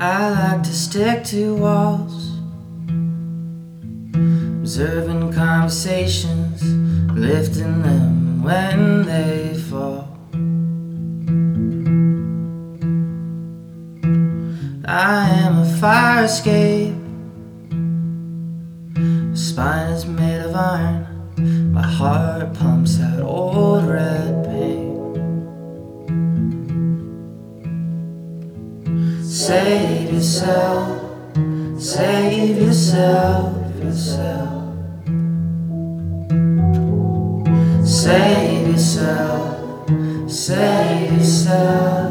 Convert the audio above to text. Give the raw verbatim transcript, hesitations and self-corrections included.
I like to stick to walls, observing conversations, lifting them when they fall. I am a fire escape. My spine is made of iron. My heart pumps out old red paint. Save yourself, save yourself, yourself. Save yourself, save yourself.